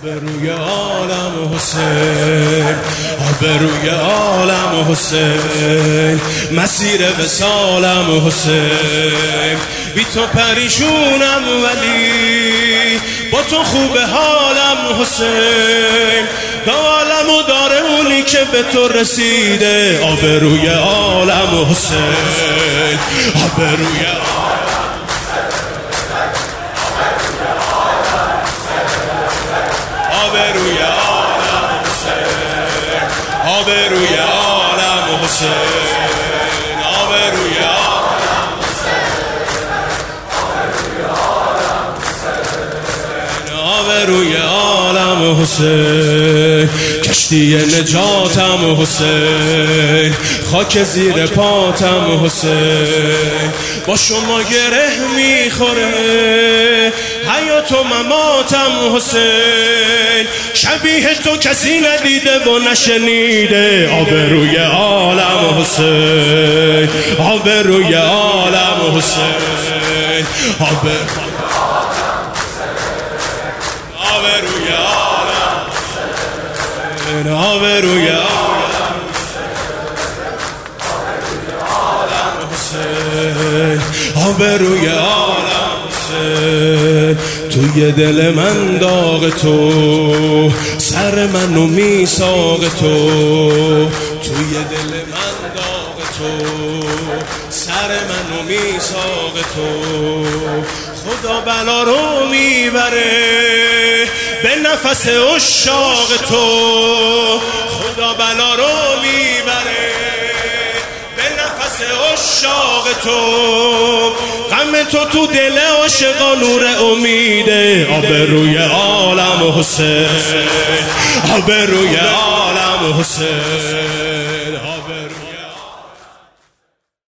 آبروی عالم حسین، آبروی عالم حسین، مسیر وصالم حسین. بی تو پریشونم ولی با تو خوب حالم حسین. عالمو داره اونی که به تو رسیده. آبروی عالم حسین، آبروی آبروی عالم حسین، آبروی عالم حسین، آبروی عالم حسین، آبروی عالم حسین. کشتی نجاتم حسین، خاک زیر پاتم حسین. با شما گره میخوره حیات و مماتم حسین. شبیه تو کسی ندیده و نشنیده. آبروی عالم حسین، آبروی عالم حسین، آبروی عالم حسین، آبروی عالم حسین، آبروی عالم حسین. توی دل من داغ تو، سر منو میساق تو. توی دل من داغ تو، سر منو میساق تو. خدا بلا رو میبره به نفس عشاق تو. خدا بلا رو میبره به نفس عشاق تو. غم تو دل عاشقا نور امیده. آبروی عالم حسین، آبروی عالم حسین،